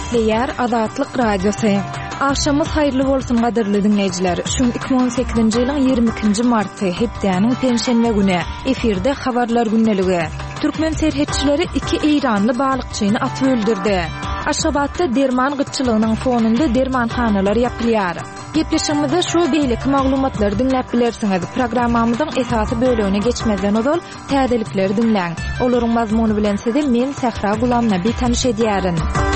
Gepleýär Azatlyk Radiosy. Akşamyz haýyrly bolsun gaderli dinleýijiler. Şu 2018-nji ýylyň 22-nji marty hepdeniň penşenbe güni efirde habarlar günneligi. Türkmen serhetçileri 2 İranly balykçyny atyp öldürdi. Aşgabatda derman gytçylygynyň fonunda dermanhanalar ýapylýar. Gepleşimizde şu beýlik maglumatlary dinläp bilersiňiz. Programmamyzyň esasy bölügine geçmeden ozal täzelikleri dinläň. Olaryň mazmuny bilen sizi men Sahra Gulamna bir tanyş edýärin.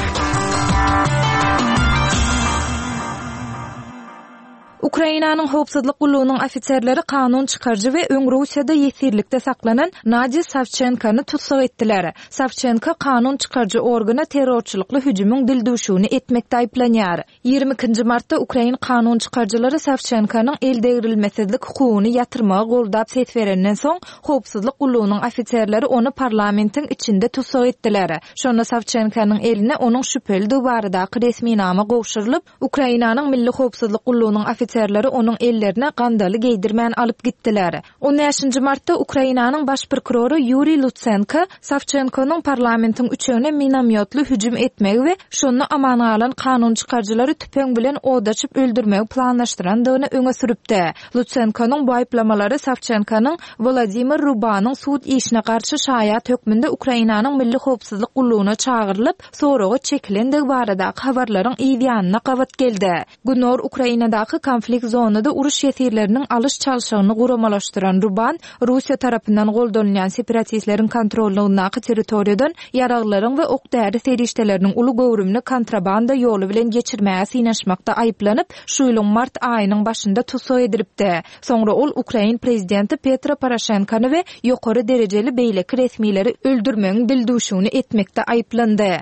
Ukrainanyň howpsuzlyk gullugynyň ofitserleri kanun çykarjy we öň Russiýada ýetirlikde saklanan Nadya Savchenkany tutsak etdiler. Savchenko kanun çykarjy organa terrorçylykly hüjümüň dildüşüni etmekde aýplanýar. 22-nji martda Ukraina kanun çykarjylary Savchenkanyň eldegrilmesizlik hukugyny ýatyrmagy goldap set berenden soň howpsuzlyk gullugynyň ofitserleri onu parlamentiň içinde tutsak etdiler. Şonda Savchenkanyň eline onun şüpheli baradaky resmi nama gowşurylyp, Ukrainanyň milli howpsuzlyk gullugynyň ofitserleri onun ellerine gandaly geydirmän alyp gitdiler. 13-nji martda Ukrainanyň baş prokuroru Yuriy Lutsenko Savchenkonyň parlamentiň üçüne minamyotly hüjüm etmegi we şonu amana alan kanun çykarjylary tüpeň bilen odaçyp öldürmegi planlaşdyrandygyny öňe süripdi. Lutsenkonyň bu aýplamalary Savchenkonyň Vladimir Rubanyň suud işine karşı şaýat hökmünde Ukrainanyň milli howpsuzlyk gullugyna çağırılıp, soragy çekilendigi baradaky habarlaryň ýa-da gabat geldi. Gunor Ukrainadaky konflikt zonada uruş ýetirleriniň alış çalyşygyny guramalaşdyran Ruban, Russiýa tarapyndan goldanýan separatistleriň kontrolündaky territoriýadan ýaraglaryň we ok-däri serişdeleriniň uly gowrumyny kontrabanda ýoly bilen geçirmäge synaşmakda aýplanyp, şu ýylyň mart aýynyň başynda tutsak edilipdi. Soňra ol Ukraina prezidenti Petro Poroshenkony we ýokary derejeli beýleki resmileri öldürmegiň dildüşüni etmekde aýplandy.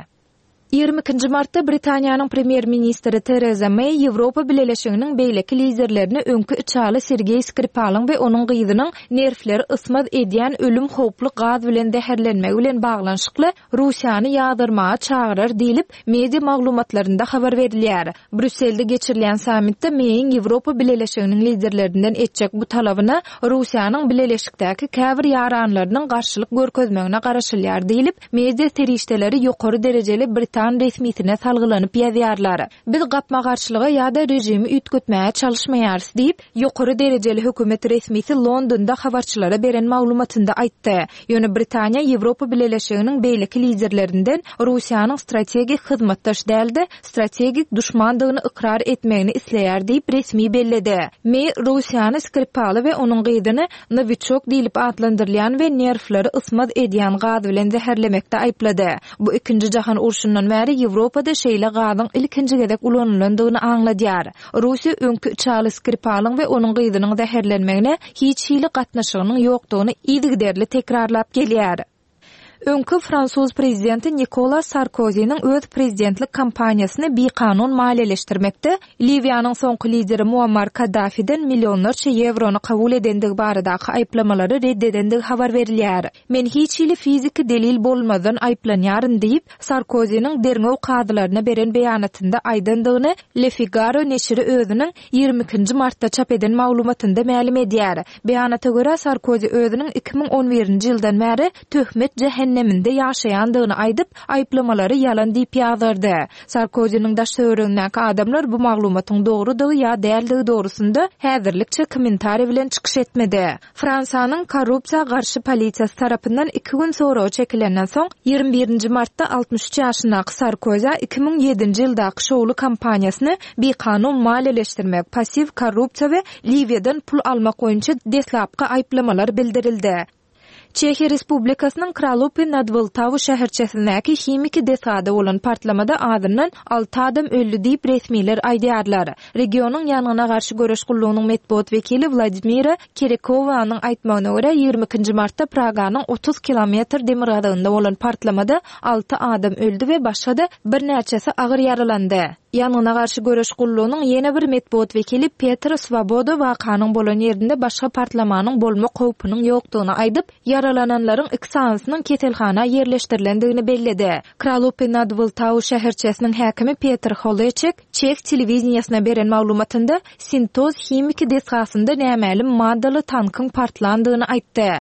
22-nji martda Britaniýanyň premier ministri Theresa May Ýewropa Birleşiginiň beýleki liderlerini öňkü içaly Sergey Skripal'yň we onuň gyýdynyň nerfleri ysmaz edýän ölüm howply gaz bilen däherlenmegi bilen baglanşykly Russiýany ýagdyrmaga çagyrar diýilip media maglumatlarynda habar berilýär. Brüsselde geçirilýän sammitde May'in Ýewropa Birleşiginiň liderlerinden etjek bu talabyna Russiýanyň Birleşikdäki käbir ýaranlarynyň garşylyk görkezmegine garaşylýar diýilip media terişdeleri ýokary derejeli Britaniýa resmitine salgylanyp ýazýarlar. Biz gapma garşylyga ýa-da rejimi ütgütmäge çalışmaýarys diýip ýokary derejeli hökümet resmiti Londonda habarçylara beren maglumatynda aýtdy. Ýöne Britaniýa Ýewropa Birleşiginiň beýleki liderlerinden Russiýanyň strategik hyzmatdaş däldi, strategik düşmandygyny ikrar etmegini isleýär diýip resmi belledi. May Russiýany Skripal we onuň gyýdyny Novichok diýilip adlandyrylýan we nerfleri ysmaz edýän gaz bilen zäherlemekde aýplady. Bu 2-nji jahan urşundan bäri Ýewropada şeýle gazyň ilkinji gedek ulanýandygyny aňladýar. Russiýa öňkü içaly Skripal'yň we onuň gyýdynyň zäherlenmegine hiç hili gatnaşygynyň ýokdugyny ýygyderli tekrarlap gelýär. Öňkü Fransuz prezidenti Nicolas Sarkozy'niň öz prezidentlik kampaniýasyny bir kanun maliýeleşdirmekde, Liviýanyň soňky lideri Muammar Kaddafi'den milyonlarça eurony kabul edendigi baradaky aýplamalary reddedendigi habar berilýär. Men hiç hili fiziki delil bolmadan aýplanýaryn diýip Sarkozy'niň derňew kadylaryna beren beýanatynda aýdandygyny Le Figaro neşri özüniň 22-nji martda çap eden maglumatynda ma'lum edýär. Beýanata görä Sarkozy özüniň 2011-nji ýyldan bäri töhmet cehenneminde ýaşaýandygyny aýdyp, aýplamalary ýalan diýip ýazardy. Sarkozynyň da söýreňdäki adamlar bu maglumatyň dogrudygy ýa däldigi dogrusunda häzirlikçe kommentari bilen çykyş etmedi. Fransanyň korrupsiýa garşy polisiýasy tarapyndan 2 gün sonra çekilenden soň 21-nji martda 63 ýaşyndaky Sarkozy 2007-nji ýyldaky şowly kampaniýasyny bir kanun maliýeleşdirmek, pasiv korrupsiýa we Liviýadan pul almak boýunça deslapky aýplamalar bildirildi. Çehiýa Respublikasynyň Kralupy nad Vltawy şäherçesindäki himiki desada bolan partlamada adından 6 adam öldü diýip resmiler aýdýarlar. Regionyň ýanyna garşy göreş gullugynyň medpuat wekili Vladimira Kerekowanyň aýtmagyna görä 22-nji martda Praganyň 30 kilometr demirgadygynda bolan partlamada 6 adam öldü we başga da bir näçesi agyr ýaralandy. Ýanyna garşy göreş gullugynyň ýene bir medpuat wekili Petr Svoboda wakanyň bolan ýerinde başga partlamanyň bolma howpynyň ýokdugyny aýdyp, yaralananlaryň iksanysynyň ketelhana ýerleşdirilendigini belledi. Kralupy nad Vltawy şäherçesiniň häkimi Petr Holeček Çek telewiziýasyna beren maglumatynda sintoz himiki desgasynda nämäli maddaly tankyň partlandygyny aýtdy.